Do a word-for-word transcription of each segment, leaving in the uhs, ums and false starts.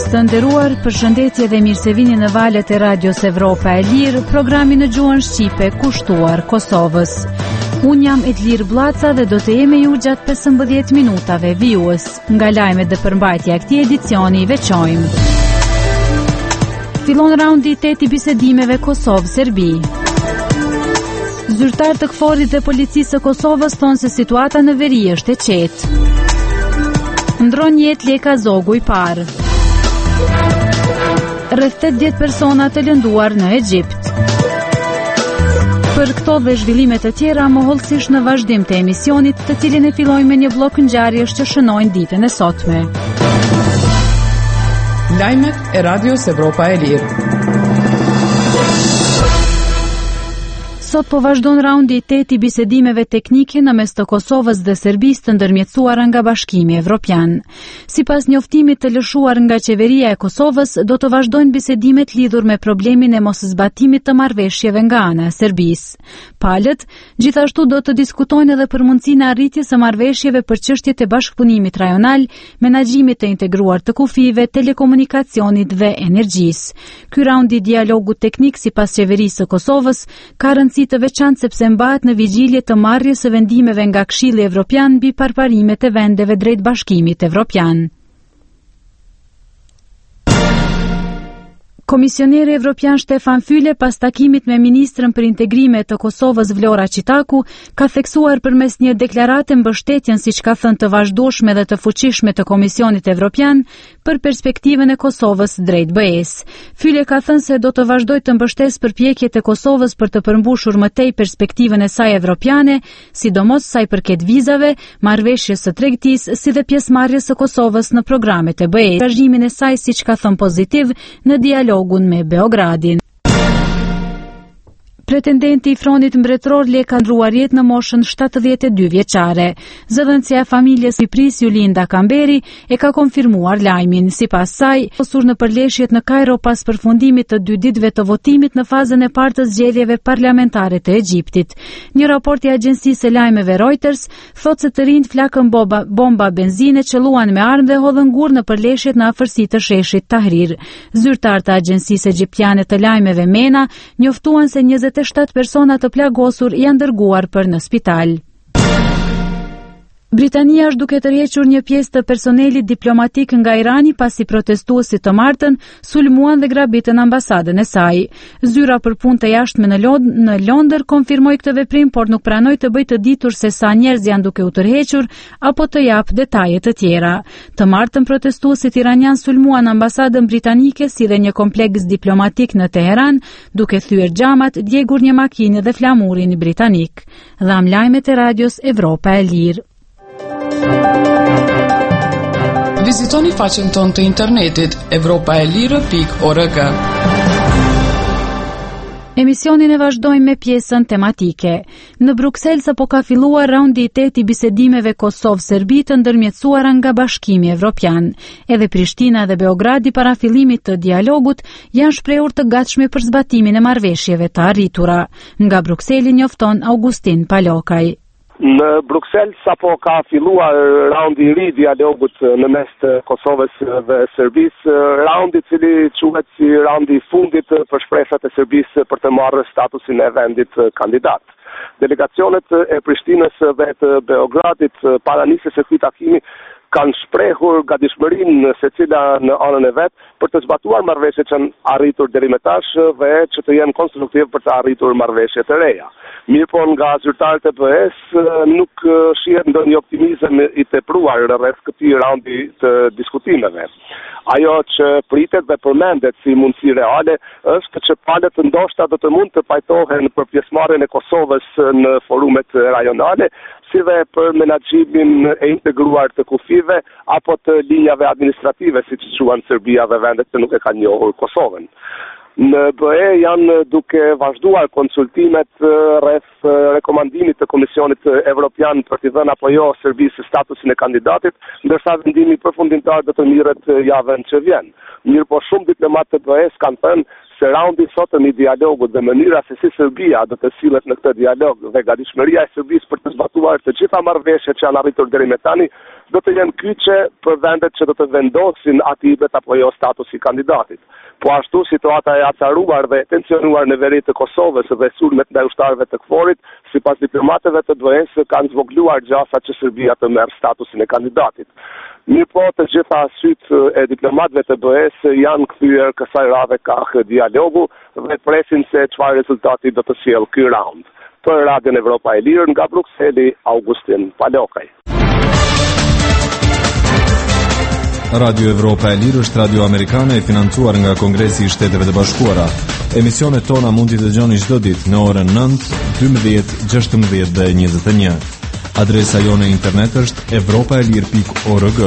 Të nderuar, përshëndetje dhe mirë se vini në valët e Radios Evropa e Lirë, programi në gjuhën shqipe kushtuar Kosovës. Unë jam Edlir Blaca dhe do të jemi ju gjatë pesëmbëdhjetë minutave vijues. Nga lajmet dhe përmbajtja e këtij edicioni veçojmë. Fillon raundi i tetë i bisedimeve Kosovë-Serbi. Zyrtar të KFOR-it dhe policisë së Kosovës thonë se situata në veri është e qetë. Ndron jetë Leka Zogu i parë. Rreth tetëdhjetë persona të lënduar në Egjipt. Për këto dhe zhvillimet të tjera, mohollësisht në vazhdim të emisionit, të cilin e fillojmë me një blok ngjarjesh që shënojnë ditën e sotme. Lajmet e Radios Evropa e Lirë. Sot po vazhdon raundi i tetë i bisedimeve teknike në mes të Kosovës dhe Serbisë të ndërmjetësuara nga Bashkimi Evropian. Sipas njoftimit të lëshuar nga qeveria e Kosovës, do të vazhdojnë bisedimet lidhur me problemin e moszbatimit të marrëveshjeve nga ana e Serbisë. Palët gjithashtu do të diskutojnë edhe për mundësinë e arritjes së marrëveshjeve për çështjet e bashkëpunimit rajonal, menaxhimit të integruar të kufive, telekomunikacionit dhe energjisë. Ky raund i dialogut teknik sipas qeverisë së Kosovës ka rëndësi të veçantë sepse mbahet në vigjilje të marrjes së vendimeve nga Këshilli Evropian mbi parparimet e vendeve drejt Bashkimit Evropian. Komisioneri Evropian Stefan Füle, pas takimit me ministrën për integrime të Kosovës Vlora Qitaku, ka theksuar përmes një deklarate mbështetjen, siç ka thënë, të vazhdueshme dhe të fuqishme të Komisionit Evropian për perspektivën e Kosovës drejt B E-s. Füle ka thënë se do të vazhdojë të mbështesë përpjekjet e Kosovës për të përmbushur më tej perspektivën e saj evropiane, sidomos sa i përket vizave, marrëveshjes së tregtisë, si dhe pjesëmarrjes së Kosovës në programet e B E-s. Angazhimin e saj, siç ka thënë, pozitiv në dialog me Beogradin. Pretendenti i fronit mbretëror Leka ndruar jetë në moshën shtatëdhjetë e dy vjeçare. Zëdhënësia e familjes Shqipërisë Julinda Kamberi e ka konfirmuar lajmin. Sipas saj, posur në përleshjet në Kairo pas përfundimit të dy ditëve të votimit në fazën e parë të zgjedhjeve parlamentare të Egjiptit. Një raport i agjencisë së lajmeve Reuters thotë se të rinjt flakën bomba, bomba benzine, qelluan me armë dhe hodhën gur në përleshjet në afërsi të sheshit Tahrir. Zyrtar të agjencisë egjiptiane të lajmeve MENA njoftuan se njëzet e shtatë persona të plagosur janë dërguar për në spital. Britania është duke tërhequr një pjesë të personelit diplomatik nga Irani pasi protestuesit të martën sulmuan dhe grabitën ambasadën e saj. Zyra për punë të jashtme në, Lond në Londër konfirmoi këtë veprim, por nuk pranoi të bëjë të ditur se sa njerëz janë duke u tërhequr apo të jap detaje të tjera. Të martën protestuesit iranian sulmuan ambasadën britanike si dhe një kompleks diplomatik në Teheran, duke thyer xhamat, djegur një makinë dhe flamurin britanik. Dham lajmet e Radios Evropa e Lirë. Vizitoni faqen tonë të internetit evropaelire pikë org. Emisionin e vazhdojmë me pjesën tematike. Në Bruksel sapo ka filluar raundi i tetë i bisedimeve Kosovë-Serbi të ndërmjetësuara nga Bashkimi Evropian. Edhe Prishtina dhe Beogradi para fillimit të dialogut janë shprehur të gatshme për zbatimin e marrëveshjeve të arritura. Nga Brukseli njofton Augustin Palokaj. Në Bruksel sapo ka filluar raundi i ri dialogut në mes të Kosovës dhe Serbisë, raundi i cili quhet si raundi i fundit për shpresat e Serbisë për të marrë statusin e vendit kandidat. Delegacionet e Prishtinës dhe të Beogradit para nisjes së këtij takimi kanë shprehur gatishmërinë secila në anën e vet për të zbatuar marrëveshjet që janë arritur deri më tash dhe që të jenë konstruktiv për të arritur marrëveshje të reja. Mirpo nga zyrtarët e B E-s nuk shihet ndonjë optimizëm i tepruar rreth këtij raundi të diskutimeve. Ajo që pritet dhe përmendet si mundësi reale është që palët ndoshta do të mund të pajtohen për pjesëmarrjen e Kosovës në forumet rajonale, si dhe për menaxhimin e integruar të kufive apo të linjave administrative, siç quhen Serbia dhe vendet që nuk e kanë njohur Kosovën. Në B E janë duke vazhduar konsultimet rreth rekomandimit të Komisionit Evropian për t'i dhënë apo jo Serbisë statusin e kandidatit, ndërsa vendimi përfundimtar do të mirret javën që vjen. Mirëpo shumë diplomatë të B E-s kanë thënë se raundi sotëm i dialogut dhe mënyra se si Serbia do të sillet në këtë dialog dhe gatishmëria e Serbisë për të zbatuar të gjitha marrëveshjet që janë arritur deri më tani do të jenë kyçe për vendet që do të vendosin atibet apo jo statusi kandidatit. Po ashtu situata e acaruar dhe tensionuar në veri të Kosovës dhe sulmet ndaj ushtarëve të KFOR-it, sipas diplomatëve të B E-s, kanë zvogluar gjasa që Serbia të merr statusin e kandidatit. Mirë po, të gjitha sytë e diplomatëve të B E-s janë kthyer kësaj radhe kah dialogu dhe presin se çfarë rezultati do të sjellë ky raund. Për Radion Evropa e Lirë nga Brukseli, Augustin Palokaj. Radio Evropa e Lirë është radio amerikane e financuar nga Kongresi i Shteteve të Bashkuara. Emisionet tona mund t'i dëgjoni çdo ditë në orën nëntë, dymbëdhjetë, gjashtëmbëdhjetë dhe njëzet e një. Adresa jone internet është evropaelir pikë org.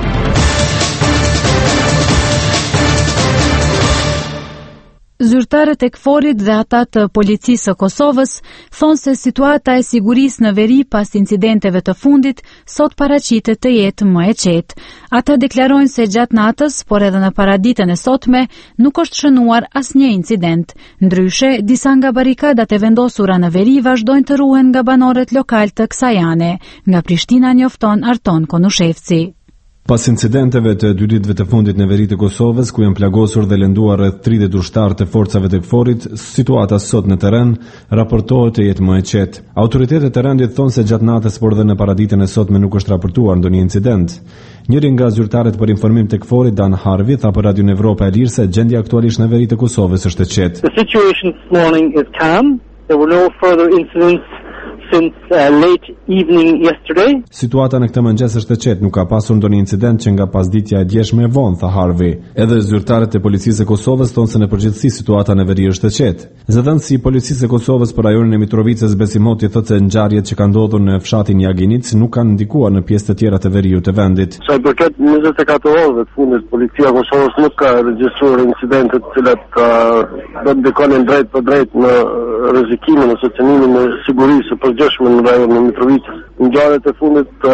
Zyrtarët e KFOR-it dhe ata të policisë së Kosovës thonë se situata e sigurisë në veri pas incidenteve të fundit sot paraqitet të jetë më e qetë. Ata deklarojnë se gjatë natës, por edhe në paraditën e sotme, nuk është shënuar asnjë incident. Ndryshe, disa nga barikadat e vendosura në veri vazhdojnë të ruhen nga banorët lokal të kësaj ane. Nga Prishtina njofton Arton Konushevci. Pas incidenteve të dy ditëve të fundit në veri të Kosovës, ku janë plagosur dhe lënduar rreth tridhjetë ushtarë të forcave të KFOR-it, situata sot në terren raportohet të jetë më e qetë. Autoritetet e rendit thonë se gjatë natës, por dhe në paraditën e sotme nuk është raportuar ndonjë incident. Njëri nga zyrtarët për informim të KFOR-it, Dan Harvi, tha për Radio Evropa e Lirë se gjendja aktualisht në veri të Kosovës është e qetë. The situation this morning is calm. There were no further incidents since uh, late evening yesterday. Situata në këtë mëngjes është e qetë, nuk ka pasur ndonjë incident që nga pasditja e djeshme e vonë, tha Harvi. Edhe zyrtarët e policisë së Kosovës thonë se në përgjithësi situata në veri është e qetë. Zëdhënësi i policisë së Kosovës për rajonin e Mitrovicës Besim Hoti thotë se ngjarjet që kanë ndodhur në fshatin Jaginic nuk kanë ndikuar në pjesë të tjera të veriut të vendit. Sa i përket njëzet e katër orëve të fundit, policia e Kosovës nuk ka regjistruar incidente të cilat do të ndikonin drejt për drejt në rrezikimin ose cënimin e sigurisë për gjeshme në rajonin e Mitrovicës. Ngjarjet e fundit të,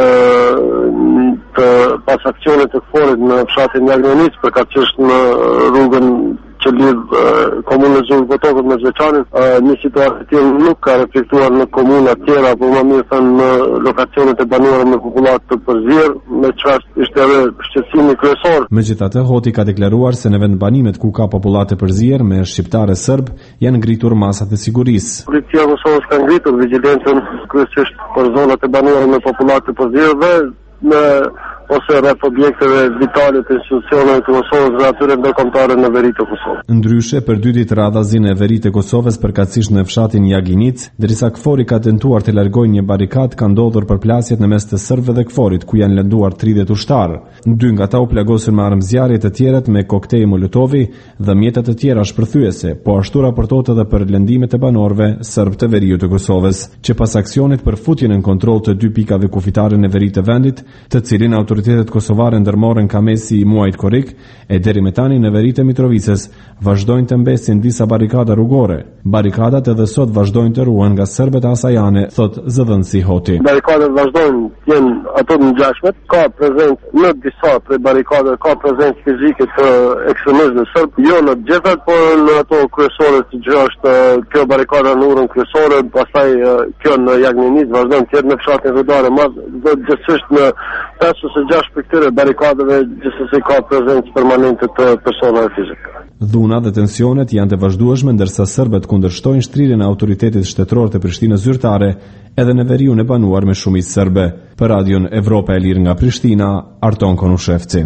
të pas aksionet të KFOR-it në fshatin Jagnic, përkatësisht në rrugën që lidh komunën e Zurgotokut me Zveçanin, një situatë e tillë nuk ka reflektuar në komuna të tjera, por më mirë thënë në lokacionet e banuara me popullat të përzier, me çfarë ishte edhe shqetësimi kryesor. Megjithatë, Hoti ka deklaruar se në vend banimet ku ka popullat të përzier me shqiptarë serb, janë ngritur masat e sigurisë. Policia e Kosovës ka ngritur vigjilencën kryesisht për zonat e banuara me popullat të përzier dhe në ose rreth objekteve vitale të institucioneve të Kosovës dhe atyre ndërkombëtare në veri të Kosovës. Ndryshe, për dy ditë radhazin e veri të Kosovës përkatësisht në fshatin Jaginic, derisa KFOR-i ka tentuar të largojë një barikadë, ka ndodhur përplasjet në mes të serbëve dhe KFOR-it, ku janë lënduar tridhjetë ushtarë. Dy nga ata u plagosën me armëzjarje të tjerët me koktej Molotovi dhe mjeta të tjera shpërthyese, po ashtu raportohet edhe për lëndimet e banorëve serb të veriut të Kosovës, që pas aksionit për futjen në kontroll të dy pikave kufitare në veri të vendit, të cilin autoritetet kosovare ndërmorën kamesi i muajit korrik, e deri me tani në veritë e Mitrovicës vazhdojnë të mbesin disa barikada rrugore. Barikadat edhe sot vazhdojnë të ruhen nga serbët asajane, thot zëdhënësi Hoti. Barikadat vazhdojnë të jenë ato të ngjashmet, ka prezencë në disa prej barikadave, ka prezencë fizike të ekstremizmit serb, jo në të gjitha, por në ato kryesore, siç është kjo barikada në urën kryesore, pastaj kjo në Jagnic, vazhdojnë të jetë në fshatin rrugor, madh dhe gjithsesi në pesë ose gjashtë për këtyre barikadave gjithsesi ka prezencë permanente të personave fizikë. Dhuna dhe tensionet janë të vazhdueshme ndërsa serbët kundërshtojnë shtrirjen e autoritetit shtetëror të Prishtinës zyrtare edhe në veriun e banuar me shumicë serbe. Për Radion Evropa e Lirë nga Prishtina, Arton Konushevci.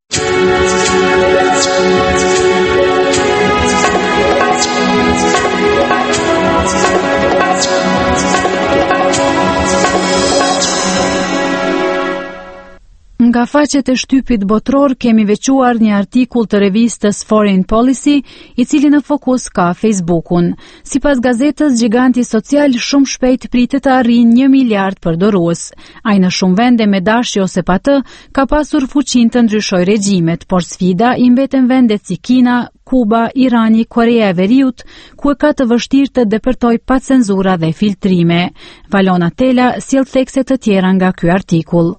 Nga faqet e shtypit botror kemi veçuar një artikull të revistës Foreign Policy, i cili në fokus ka Facebook-un. Sipas gazetës, giganti social shumë shpejt pritet të arrijë një miliard përdorues. Ai në shumë vende me dashje ose pa të, ka pasur fuqinë të ndryshojë regjimet, por sfida i mbeten vendet si Kina, Kuba, Irani, Korea e Veriut, ku e ka të vështirë të depërtoj pa cenzura dhe filtrime. Valona Tela sjell thekse të tjera nga ky artikull.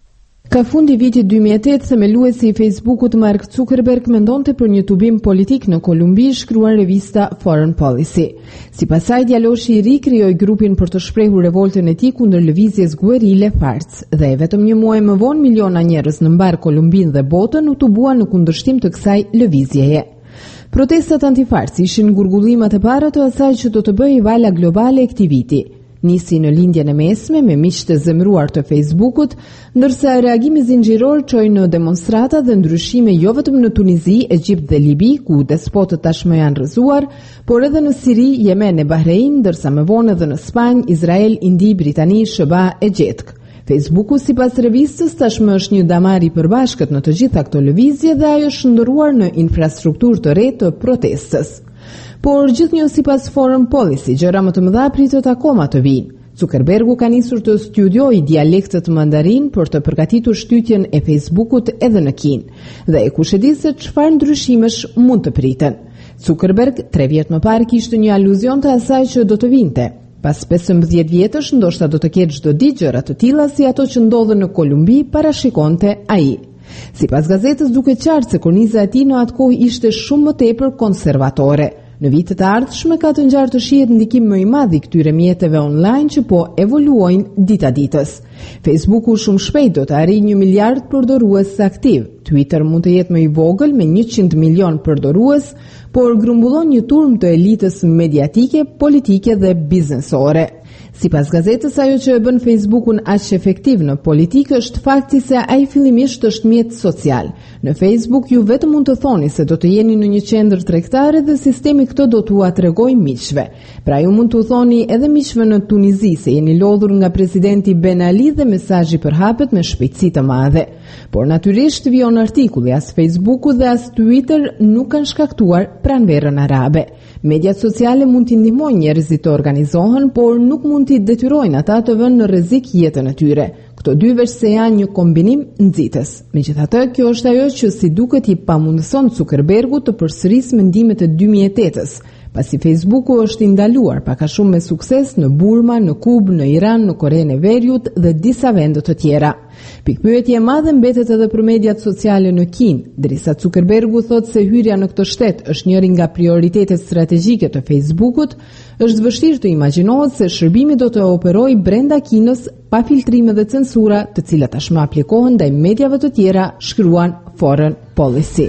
Ka fundi vitit dy mijë e tetë, themeluesi i Facebookut Mark Zuckerberg mendonte për një tubim politik në Kolumbi, shkruan revista Foreign Policy. Sipas saj, djaloshi i ri krijoi grupin për të shprehur revoltën e tij kundër lëvizjes guerile Farc, dhe vetëm një muaj më vonë miliona njerëz në mbar Kolumbin dhe botën u tubuan në kundërshtim të kësaj lëvizjeje. Protestat anti-Farc ishin gurgullimat e para të asaj që do të bëhej vala globale e këtij viti. Nisi në lindjen e mesme me miq të zemëruar të Facebookut, ndërsa reagimi zinxhiror çoi në demonstrata dhe ndryshime jo vetëm në Tunizi, Egjipt dhe Libi, ku despotët tashmë janë rrëzuar, por edhe në Siri, Yemen e Bahrein, ndërsa më vonë edhe në Spanjë, Izrael, Indi, Britani, Sh B A e Gjetk. Facebooku, sipas revistës, tashmë është një damar i përbashkët në të gjitha këto lëvizje dhe ajo është shndërruar në infrastrukturë të re të protestës. Por gjithnjë sipas Foreign Policy, gjëra më të mëdha pritet akoma të vinë. Zuckerbergu ka nisur të studiojë dialektet mandarin për të përgatitur shtytjen e Facebookut edhe në Kinë, dhe e kush e di se çfarë ndryshimesh mund të priten. Zuckerberg tre vjet më parë kishte një aluzion të asaj që do të vinte. Pas pesëmbëdhjetë vjetësh, ndoshta do të ketë çdo ditë gjëra të tilla si ato që ndodhen në Kolumbi, parashikonte ai. Sipas gazetës, duket qartë se korniza e tij në atë kohë ishte shumë më tepër konservatore. Në vitet e ardhshme ka të ngjarë të shihet ndikim më i madh i këtyre mjeteve online që po evoluojnë dita ditës. Facebooku shumë shpejt do të arrijë një miliard përdorues aktiv. Twitter mund të jetë më i vogël me njëqind milion përdorues, por grumbullon një turm të elitës mediatike, politike dhe biznesore. Sipas gazetës, ajo që e bën Facebookun aq efektiv në politikë është fakti se ai fillimisht është mjet social. Në Facebook ju vetëm mund të thoni se do të jeni në një qendër tregtare dhe sistemi këtë do t'ua tregojë miqve. Pra ju mund t'u thoni edhe miqve në Tunizi se jeni lodhur nga presidenti Ben Ali dhe mesazhi përhapet me shpejtësi të madhe. Por natyrisht vion artikulli as Facebooku dhe as Twitter nuk kanë shkaktuar pranverën arabe. Mediat sociale mund t'i ndihmojnë njerëzit të organizohen, por nuk mund t'i detyrojnë ata të vënë në rrezik jetën e tyre. Këto dy veç se janë një kombinim nxitës. Megjithatë, kjo është ajo që si duket i pamundëson Zuckerbergut të përsërisë mendimet e dy mijë e tetës, pasi Facebooku është i ndaluar pak a shumë me sukses në Burma, në Kubë, në Iran, në Korenë e Veriut dhe disa vende të tjera. Pikpyetje e madhe mbetet edhe për mediat sociale në Kinë, derisa Zuckerbergu thotë se hyrja në këtë shtet është njëri nga prioritetet strategjike të Facebookut, është vështirë të imagjinohet se shërbimi do të operojë brenda Kinës pa filtrime dhe censura, të cilat tashmë aplikohen ndaj mediave të tjera, shkruan Foreign Policy.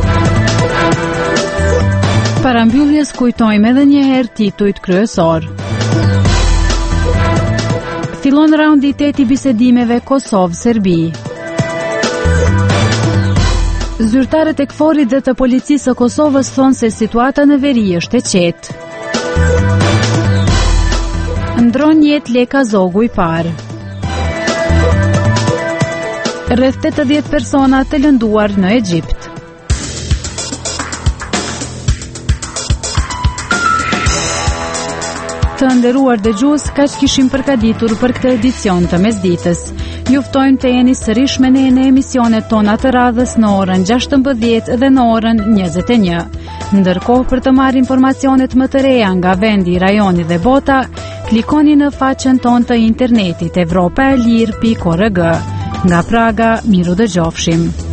Para mbylljes kujtojmë edhe një herë titujt kryesor. Fillon raundi i tetë i bisedimeve Kosovë-Serbi. Zyrtarët e KFOR-it dhe të policisë së Kosovës thonë se situata në veri është e qetë. Ndron jetë Leka Zogu i parë. Rreth tetëdhjetë persona të lënduar në Egjipt. Të nderuar dëgjues, kaq kishim përgatitur për këtë edicion të mesditës. Ju ftojmë të jeni sërish me ne në emisionet tona të radhës në orën gjashtëmbëdhjetë dhe në orën njëzet e një. Ndërkohë, për të marrë informacionet më të reja nga vendi, rajoni dhe bota, klikoni në faqen tonë të internetit evropaelir pikë org. Nga Praga, miru dëgjofshim.